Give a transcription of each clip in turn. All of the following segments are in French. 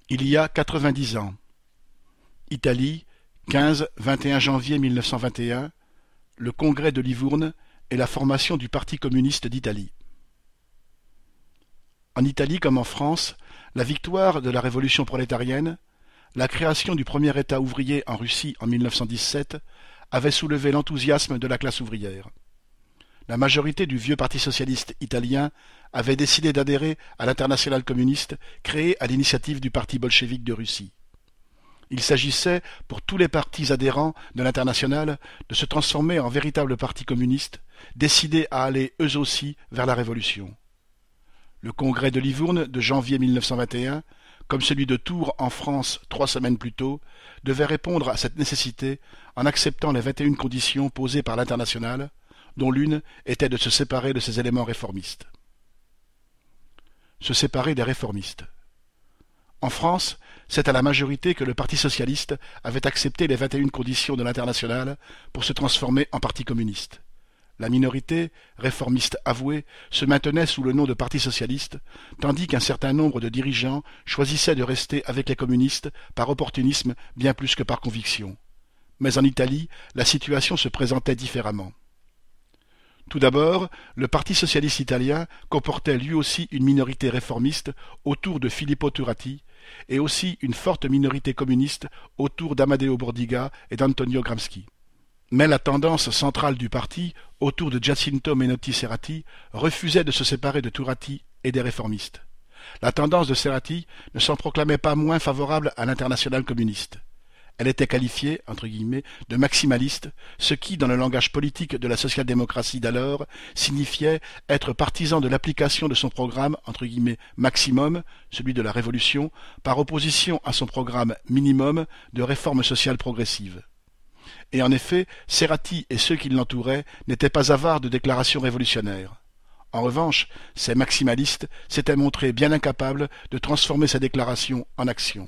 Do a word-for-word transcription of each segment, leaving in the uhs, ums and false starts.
Il y a quatre-vingt-dix ans. Italie, quinze à vingt et un janvier mille neuf cent vingt et un, le congrès de Livourne et la formation du Parti communiste d'Italie. En Italie comme en France, la victoire de la révolution prolétarienne, la création du premier État ouvrier en Russie en mille neuf cent dix-sept, avait soulevé l'enthousiasme de la classe ouvrière. La majorité du vieux Parti socialiste italien avait décidé d'adhérer à l'Internationale communiste créée à l'initiative du Parti bolchevique de Russie. Il s'agissait, pour tous les partis adhérents de l'Internationale, de se transformer en véritables partis communistes, décidés à aller eux aussi vers la révolution. Le congrès de Livourne de janvier mille neuf cent vingt et un, comme celui de Tours en France trois semaines plus tôt, devait répondre à cette nécessité en acceptant les vingt et une conditions posées par l'Internationale, dont l'une était de se séparer de ses éléments réformistes. Se séparer des réformistes. En France, c'est à la majorité que le Parti socialiste avait accepté les vingt et une conditions de l'Internationale pour se transformer en parti communiste. La minorité, réformiste avouée, se maintenait sous le nom de Parti socialiste, tandis qu'un certain nombre de dirigeants choisissaient de rester avec les communistes par opportunisme bien plus que par conviction. Mais en Italie, la situation se présentait différemment. Tout d'abord, le Parti socialiste italien comportait lui aussi une minorité réformiste autour de Filippo Turati et aussi une forte minorité communiste autour d'Amadeo Bordiga et d'Antonio Gramsci. Mais la tendance centrale du parti, autour de Giacinto Menotti Serrati, refusait de se séparer de Turati et des réformistes. La tendance de Serrati ne s'en proclamait pas moins favorable à l'Internationale communiste. Elle était qualifiée, entre guillemets, de maximaliste, ce qui, dans le langage politique de la social-démocratie d'alors, signifiait être partisan de l'application de son programme, entre guillemets, maximum, celui de la Révolution, par opposition à son programme minimum de réforme sociale progressive. Et en effet, Serrati et ceux qui l'entouraient n'étaient pas avares de déclarations révolutionnaires. En revanche, ces maximalistes s'étaient montrés bien incapables de transformer ces déclarations en actions.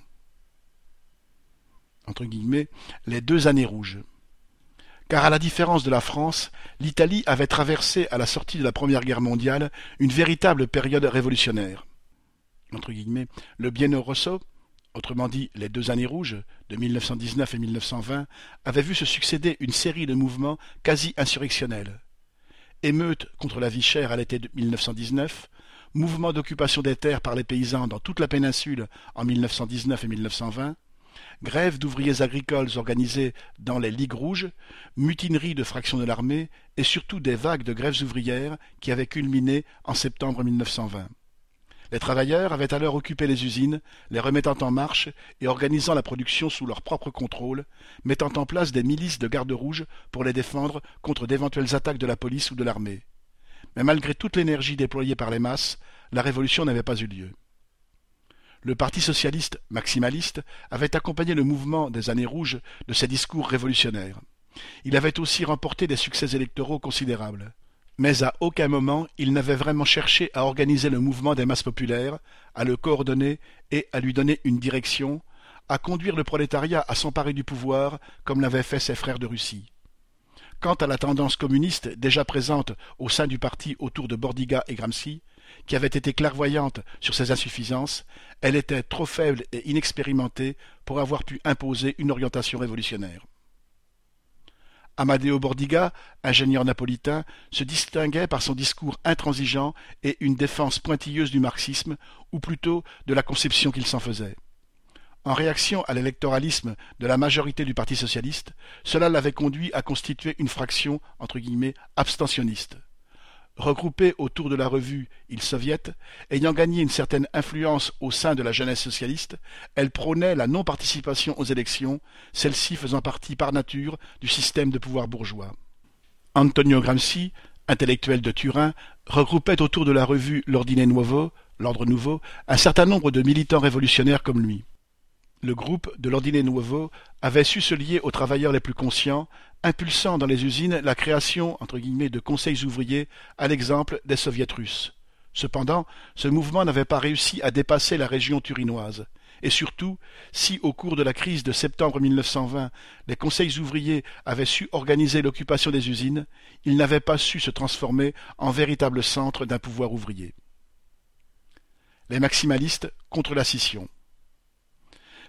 Entre guillemets, les deux années rouges. Car à la différence de la France, l'Italie avait traversé à la sortie de la Première Guerre mondiale une véritable période révolutionnaire. Entre guillemets, le Biennio Rosso, autrement dit les deux années rouges, de mille neuf cent dix-neuf et mille neuf cent vingt, avait vu se succéder une série de mouvements quasi insurrectionnels. Émeutes contre la vie chère à l'été de mille neuf cent dix-neuf, mouvement d'occupation des terres par les paysans dans toute la péninsule en mille neuf cent dix-neuf et mille neuf cent vingt, grèves d'ouvriers agricoles organisées dans les Ligues rouges, mutineries de fractions de l'armée et surtout des vagues de grèves ouvrières qui avaient culminé en septembre mille neuf cent vingt. Les travailleurs avaient alors occupé les usines, les remettant en marche et organisant la production sous leur propre contrôle, mettant en place des milices de gardes rouges pour les défendre contre d'éventuelles attaques de la police ou de l'armée. Mais malgré toute l'énergie déployée par les masses, la révolution n'avait pas eu lieu. Le Parti socialiste maximaliste avait accompagné le mouvement des années rouges de ses discours révolutionnaires. Il avait aussi remporté des succès électoraux considérables. Mais à aucun moment il n'avait vraiment cherché à organiser le mouvement des masses populaires, à le coordonner et à lui donner une direction, à conduire le prolétariat à s'emparer du pouvoir comme l'avaient fait ses frères de Russie. Quant à la tendance communiste déjà présente au sein du parti autour de Bordiga et Gramsci, qui avait été clairvoyante sur ses insuffisances, elle était trop faible et inexpérimentée pour avoir pu imposer une orientation révolutionnaire. Amadeo Bordiga, ingénieur napolitain, se distinguait par son discours intransigeant et une défense pointilleuse du marxisme, ou plutôt de la conception qu'il s'en faisait. En réaction à l'électoralisme de la majorité du Parti socialiste, cela l'avait conduit à constituer une fraction, entre guillemets, abstentionniste. Regroupée autour de la revue Il Soviet, ayant gagné une certaine influence au sein de la jeunesse socialiste, elle prônait la non-participation aux élections, celle-ci faisant partie par nature du système de pouvoir bourgeois. Antonio Gramsci, intellectuel de Turin, regroupait autour de la revue L'Ordine Nuovo, l'Ordre Nouveau, un certain nombre de militants révolutionnaires comme lui. Le groupe de l'Ordine Nuovo avait su se lier aux travailleurs les plus conscients, impulsant dans les usines la création entre guillemets de conseils ouvriers à l'exemple des soviets russes. Cependant, ce mouvement n'avait pas réussi à dépasser la région turinoise. Et surtout, si au cours de la crise de septembre mille neuf cent vingt, les conseils ouvriers avaient su organiser l'occupation des usines, ils n'avaient pas su se transformer en véritable centre d'un pouvoir ouvrier. Les maximalistes contre la scission.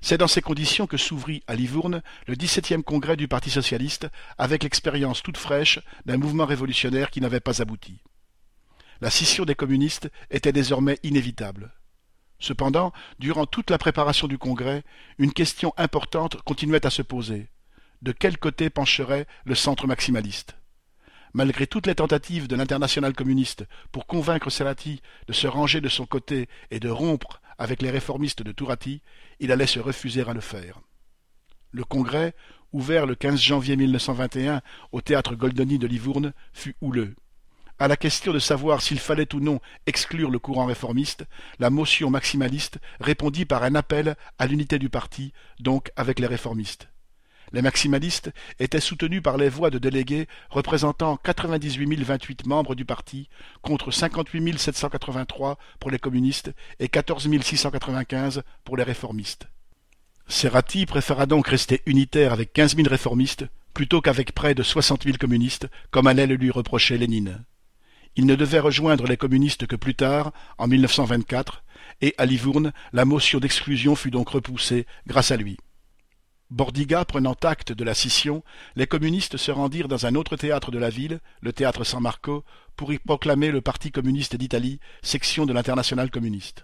C'est dans ces conditions que s'ouvrit à Livourne le dix-septième congrès du Parti socialiste, avec l'expérience toute fraîche d'un mouvement révolutionnaire qui n'avait pas abouti. La scission des communistes était désormais inévitable. Cependant, durant toute la préparation du congrès, une question importante continuait à se poser. De quel côté pencherait le centre maximaliste ? Malgré toutes les tentatives de l'internationale communiste pour convaincre Serrati de se ranger de son côté et de rompre avec les réformistes de Turati, il allait se refuser à le faire. Le congrès, ouvert le quinze janvier mille neuf cent vingt et un au théâtre Goldoni de Livourne, fut houleux. À la question de savoir s'il fallait ou non exclure le courant réformiste, la motion maximaliste répondit par un appel à l'unité du parti, donc avec les réformistes. Les maximalistes étaient soutenus par les voix de délégués représentant quatre-vingt-dix-huit mille vingt-huit membres du parti, contre cinquante-huit mille sept cent quatre-vingt-trois pour les communistes et quatorze mille six cent quatre-vingt-quinze pour les réformistes. Serrati préféra donc rester unitaire avec quinze mille réformistes plutôt qu'avec près de soixante mille communistes, comme allait le lui reprocher Lénine. Il ne devait rejoindre les communistes que plus tard, en mille neuf cent vingt-quatre, et à Livourne, la motion d'exclusion fut donc repoussée grâce à lui. Bordiga prenant acte de la scission, les communistes se rendirent dans un autre théâtre de la ville, le théâtre San Marco, pour y proclamer le Parti communiste d'Italie, section de l'Internationale communiste.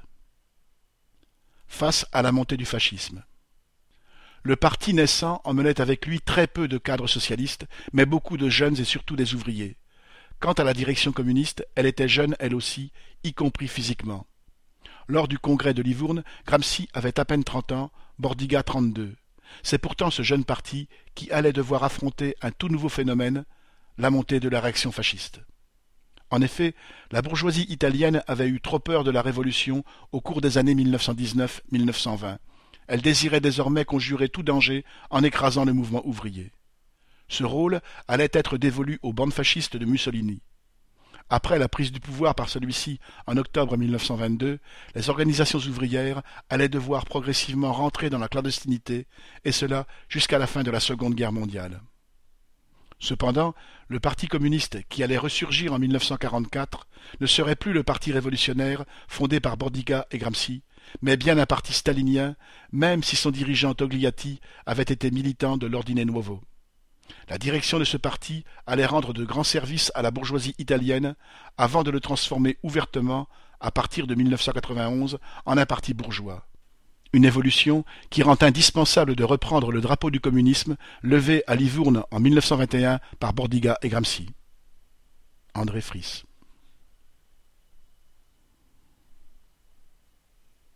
Face à la montée du fascisme. Le parti naissant emmenait avec lui très peu de cadres socialistes, mais beaucoup de jeunes et surtout des ouvriers. Quant à la direction communiste, elle était jeune elle aussi, y compris physiquement. Lors du congrès de Livourne, Gramsci avait à peine trente ans, Bordiga trente-deux. C'est pourtant ce jeune parti qui allait devoir affronter un tout nouveau phénomène, la montée de la réaction fasciste. En effet, la bourgeoisie italienne avait eu trop peur de la révolution au cours des années mille neuf cent dix-neuf à mille neuf cent vingt. Elle désirait désormais conjurer tout danger en écrasant le mouvement ouvrier. Ce rôle allait être dévolu aux bandes fascistes de Mussolini. Après la prise du pouvoir par celui-ci en octobre mille neuf cent vingt-deux, les organisations ouvrières allaient devoir progressivement rentrer dans la clandestinité, et cela jusqu'à la fin de la Seconde Guerre mondiale. Cependant, le Parti communiste qui allait ressurgir en mille neuf cent quarante-quatre ne serait plus le parti révolutionnaire fondé par Bordiga et Gramsci, mais bien un parti stalinien, même si son dirigeant Togliatti avait été militant de l'Ordine Nuovo. La direction de ce parti allait rendre de grands services à la bourgeoisie italienne avant de le transformer ouvertement, à partir de mille neuf cent quatre-vingt-onze, en un parti bourgeois. Une évolution qui rend indispensable de reprendre le drapeau du communisme levé à Livourne en mille neuf cent vingt et un par Bordiga et Gramsci. André Friss.